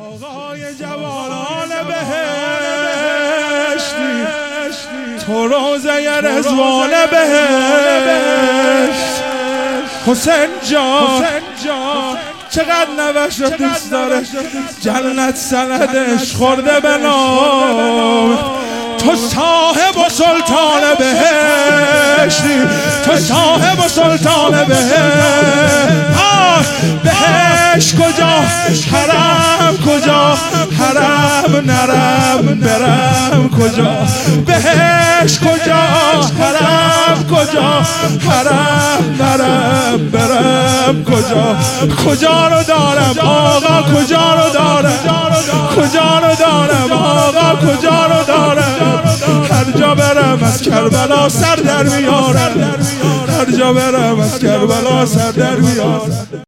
آقای جوانان بهشتی تو روزه رضوان بهشت. حسین جان چقدر نوش رو دوست داره، جنت سندش خورده به نام. تو صاحب و سلطان بهشتی، تو صاحب و سلطان بهشت کجا، حرم کجا، حرم نرم برم کجا، بهشت کجا، حرم کجا، حرم نرم برم کجا. کجا رو دارم آقا، کجا رو دارم، کجا رو دارم آقا، کجا رو دارم. هر جا برم از کربلا سر در میارم، هر جا برم از کربلا سر در میارم.